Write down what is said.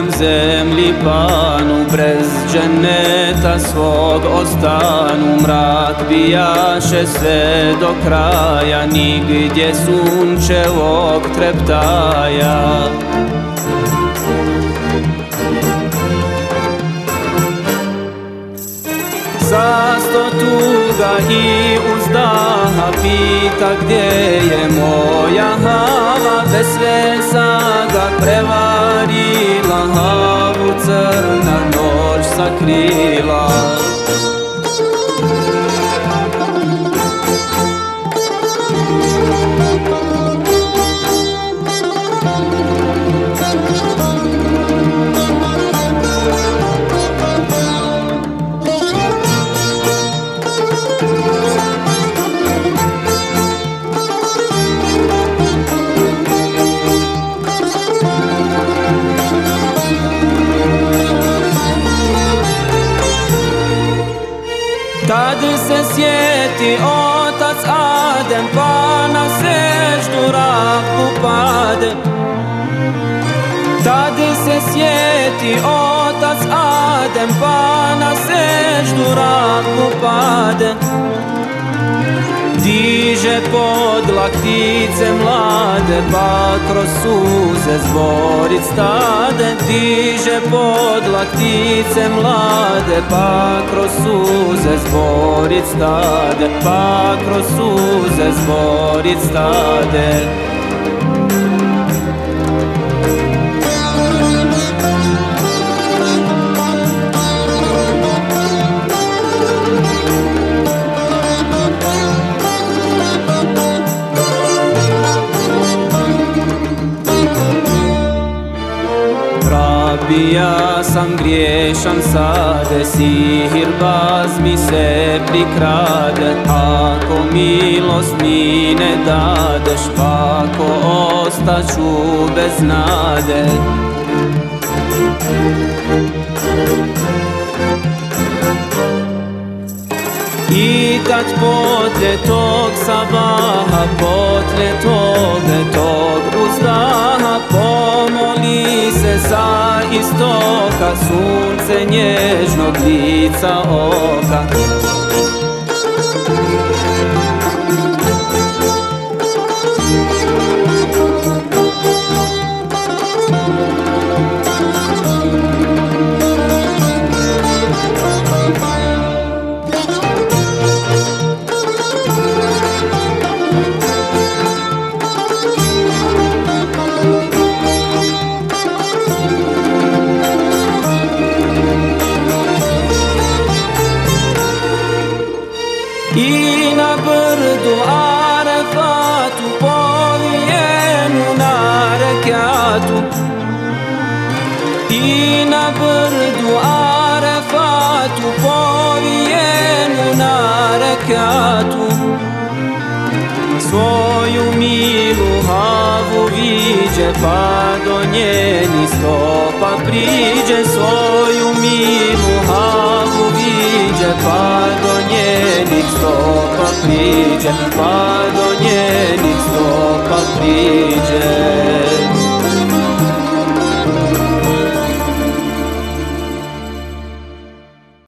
drugem zemlji panu, brez dženeta svog ostanu. Mrak bijaše sve do kraja, nigdje sunčevog treptaja. Sa sto tuga i uzdaha pita gdje je moja hala, bez svesa ga prevarila, havu crna noć sakrila. Tad se sjeti otac Adem, pa na seždu raku pade. Tad se sjeti otac Adem, pa na seždu raku pade. Diže pod laktice mlade, pa kroz suze zborit stade. Diže pod laktice mlade, pa kroz suze zborit stade. Pa kroz suze zborit stade. Ja sam griješan sade, sihirbaz mi se prikrade. Ako milost mi ne dadeš, pa ako ostaću bez nade. I tad potlje tog sabaha, potlje tog uzdaha, pomoli se sa istoka, sunce nježnog lica oka. I na brdu Arefatu, povijenu na rekatu. I na brdu Arefatu, povijenu na rekatu. Svoju milu havu viđe, pa do njeni stopa priđe. Svoju milu havu viđe, pa do njenih stopa priđe. Pa do njenih stopa priđe.